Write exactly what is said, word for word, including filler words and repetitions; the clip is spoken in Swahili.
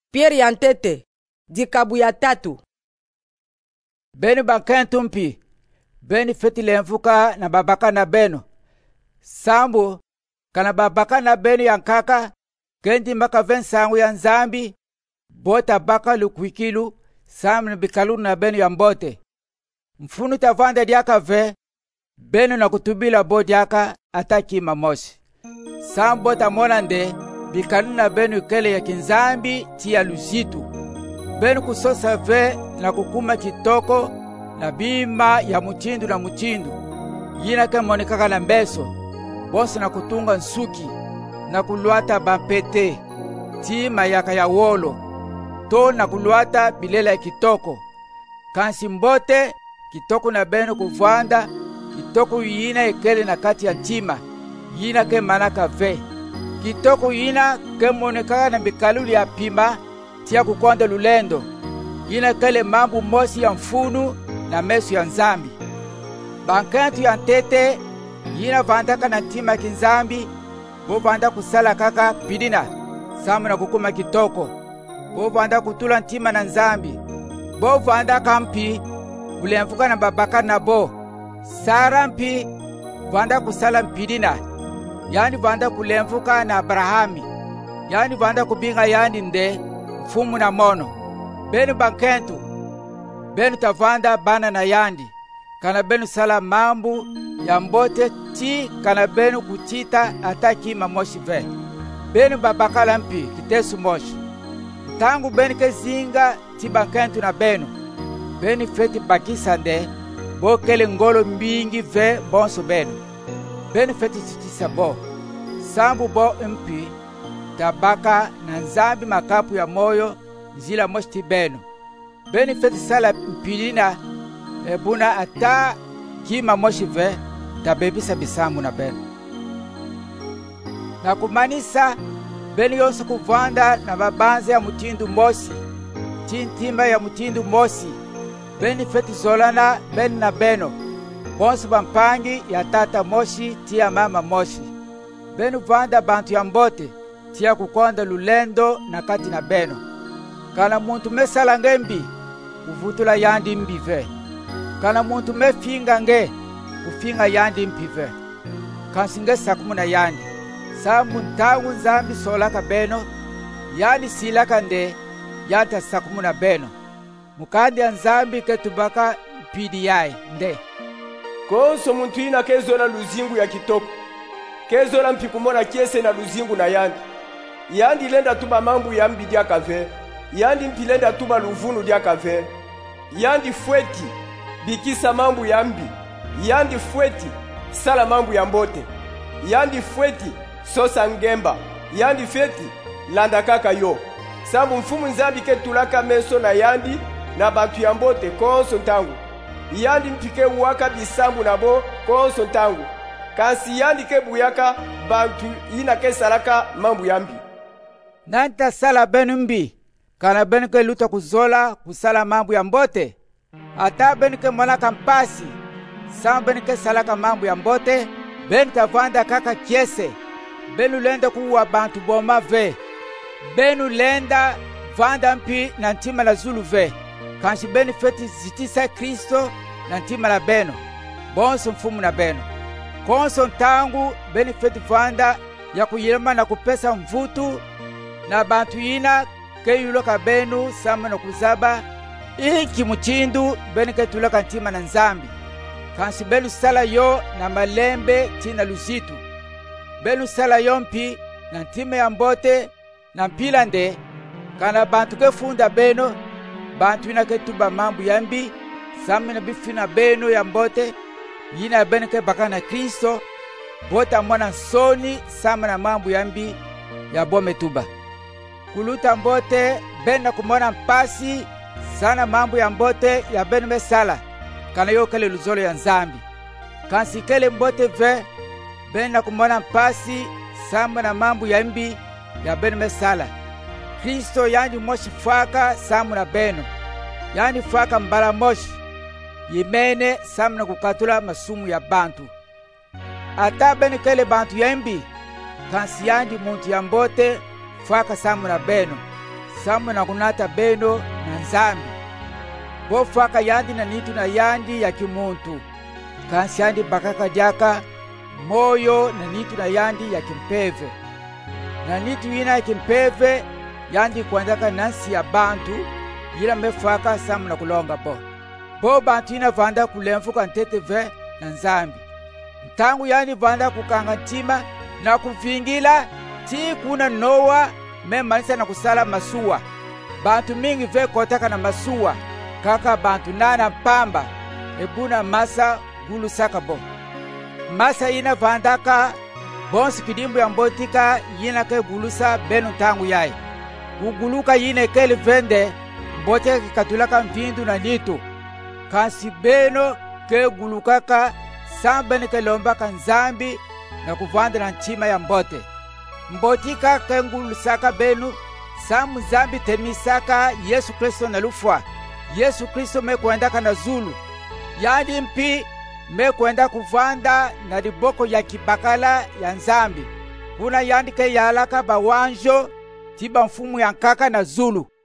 Pierre yantete dikabu ya tatu. Beni bankentu mpi beni feti lemfuka na babaka na beno sambu kana babaka na beno yankaka kendi maka vensangu ya nzambi bota baka lukwikilu samu bikalu na beno ya mbote mfunu tavanda diaka ve beno na kutubila bo diaka ataki mamoshi sambu bota monande bikalu na beno kele ya kinzambi tia luzitu benu kusosa ve na kukuma kitoko na bima ya muchindu na muchindu yina ke monikaka na mbeso bosi na kutunga nsuki na kulwata bampete ti mayaka ya wolo to na kulwata bilela ya kitoko kansi mbote kitoko na benu kuvanda kitoko yina ekele na kati ya ntima yina ke manaka ve kitoko yina ke monikaka na bikaluli ya pima tia kukonda lulendo yina kele mambu mosi ya mfunu na mesu ya nzambi bankentu ya ntete yina vandaka na ntima kinzambi bo vanda kusala kaka pidina samu na kukuma kitoko bo vanda kutula ntima na nzambi bo vanda kampi bulemfuka na babaka na bo sara mpi vanda kusala mpidina yani vanda kulemfuka na abrahami yani vanda kubinga yani nde mfumu na mono benu bankentu benu tavanda bana na yandi kana benu sala mambu ya mbote ti kana benu kuchita ataki mamoshi ve benu babakala mpi kitesu moshi tangu benu kezinga ti bankentu na benu benu feti bakisa nde bo kele ngolo mbingi ve bonso benu benu feti chitisa bo sambu bo mpi tabaka na nzambi makapu ya moyo zila moshti benu beni feti sala mpilina ebuna ata kima moshi ve tabebisa bisambu na benu na kumanisa beni yonso kuvanda na babanze ya mutindu mosi tintimba ya mutindu mosi beni feti zolana beni na beno bonso bampangi ya tata moshi tia mama moshi beni vanda bantu ya mbote tia kukonda lulendo na kati na beno kana muntu mesala ngembi kuvutula yandi mbive kana muntu mefinga nge kufinga yandi mpive kansinge sakumu na yandi samu ntangu nzambi solaka beno yani silaka nde yanta sakumu na beno mukandi ya nzambi ketubaka mpidi yai nde konso muntu ina kezola luzingu ya kitoko kezola mpikumona kiese na luzingu na yandi yandi lenda tuba mambu ya mbi dia kave yandi mpilenda tuba luvunu dia kave yandi fweti bikisa mambu ya mbi yandi fweti sala mambu ya mbote yandi fweti sosa ngemba yandi feti landa kaka yo sambu mfumu nzambi ke tulaka meso na yandi na bantu ya mbote konso ntangu yandi mpike waka bisambu nabo konso ntangu kasi yandi ke buyaka bantu ina ke salaka mambu ya mbi nanta sala benu mbi kana benu ke luta kuzola kusala mambu ya mbote ata benu ke monaka mpasi sama benu ke salaka mambu ya mbote benu tavanda kaka kiese benu lenda kuwa bantu boma ve benu lenda vanda mpi na ntima la zulu ve kanshi benu feti zitisa Kristo na ntima la beno bonso mfumu na beno konso ntangu benu feti vanda ya kuyilema na kupesa mvutu na bantu ina ke yuloka benu sama na kuzaba iki muchindu benu ke tulaka ntima na nzambi kansi benu sala yo na malembe tina luzitu benu sala yompi na ntima ya mbote na mpila nde kana bantu ke funda beno bantu ina ke tuba mambu yambi sama na bifina beno ya mbote yina benu ke baka na Kristo bota mwana soni sama na mambu yambi ya bome tuba kuluta mbote bena kumona mpasi sana mambu ya mbote ya benu mesala kana yo kele luzolo ya nzambi kansi kele mbote ve bena kumona mpasi sama na mambu ya mbi ya benu mesala Kristo yani moshi faka samu na beno yani faka mbala moshi yimene samu na kukatula masumu ya bantu ata benu kele bantu ya mbi kansi yandi muntu ya mbote faka samu na beno samu na kunata beno na nzambi. Bofaka yandi na nitu na yandi ya kimuntu. Kansi yandi bakaka jaka moyo na nitu na yandi ya kimpeve. Na nitu ina ya kimpeve yandi kuandaka nansi ya bantu yila mefaka samu na kulonga bo. Bo bantu ina vanda kulemfuka nteteve na nzambi. Mtangu yandi vanda kukanga ntima na kuvingila ti kuna Noa me manisa na kusala masuwa. Bantu mingi ve kotaka na masuwa kaka bantu nana pamba ebuna masa gulu sakabo. Masa ina vandaka bonsi kidimbu ya mbotika yina ke gulusa benu tangu yai. Uguluka yine kele vende mbote kikatulaka mvindu na nitu. Kansi beno ke gulukaka sambeni ke lombaka nzambi na kuvanda na nchima ya mbote. Mbotika ke ngulusaka benu samu zambi temisaka Yesu Kristo na lufwa. Yesu Kristo me kuendaka na zulu. Yandi mpi me kuenda kuvanda na diboko ya kibakala ya nzambi. Kuna yandi ke yalaka bawanjo tiba mfumu ya nkaka na zulu.